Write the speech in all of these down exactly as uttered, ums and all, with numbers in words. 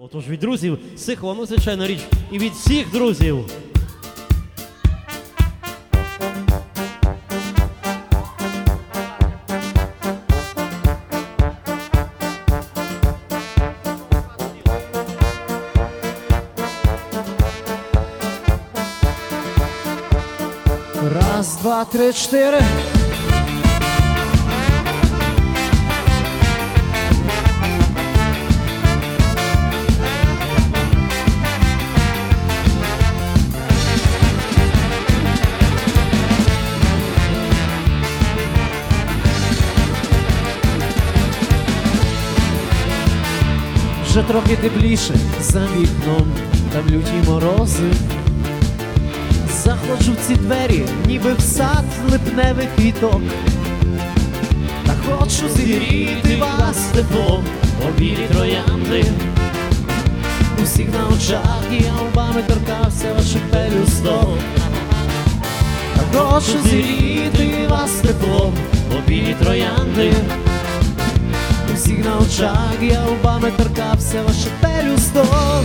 Отож від друзів Сихова, ну звичайно річ, і від всіх друзів. Раз, два, три, чотири. Вже трохи тепліше за вікном, там люті морози. Заходжу в ці двері, ніби в сад липневих квіток. Та хочу зігріти вас теплом, О білі троянди, усіх на очах, я губами торкався ваших пелюсток. Та хочу зігріти вас теплом, о білі троянди, усіх на очах, я губами торкався ваших пелюсток.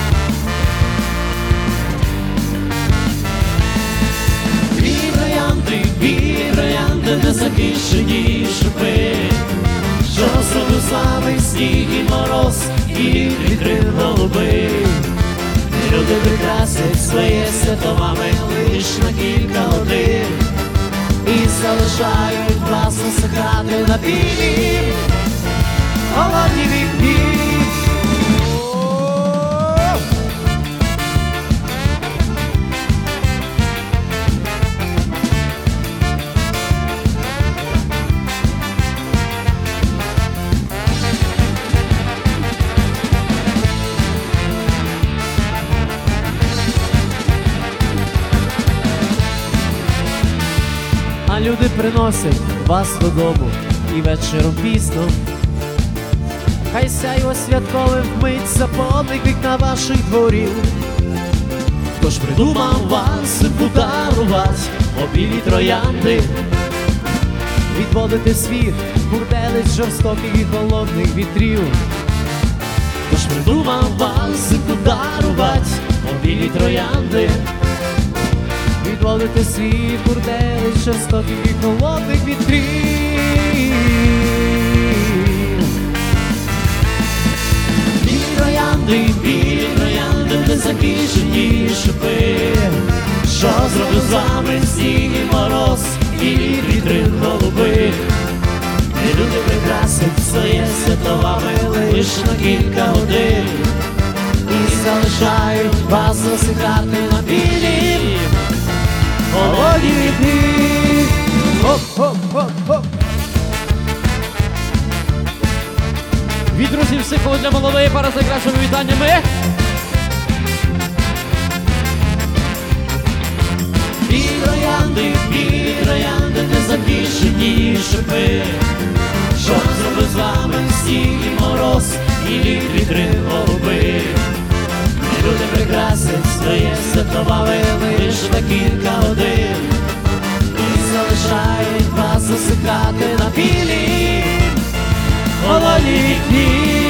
білі троянди, білі троянди, незахищені шипи, що зробив з вами сніг і мороз, і вітри голуби. Люди прикрасять своє свято вами лиш на кілька годин І залишають вас насихати на білі холодні вікні. А люди приносять вас додому і вечором пізно. Хай сяйво святковим вмить запалить вікна ваших дворів. Хто ж придумав вас подарувати, о білі троянди, Відводити світ, бурделиць жорстоких і холодних вітрів. хто ж придумав вас подарувати, о білі троянди, Відводити світ, бурделиць жорстоких і холодних вітрів. білі троянди, білі троянди, незахищені шипи, що зробив з вами сніг і мороз, і вітри голуби. І люди прикрасять своє свято вами лиш на кілька годин І залишають вас засихати на білі холодні вікні. Хоп-хоп-хоп-хоп. Від друзів Сихова для молодої пари з найкращими вітаннями. Білі троянди, білі троянди, незахищені шипи, що зробив з вами сніг і мороз, і вітри голуби. І люди прикрасять своє свято вами лиш на кілька годин і залишають вас засихати на білі холодні вікні.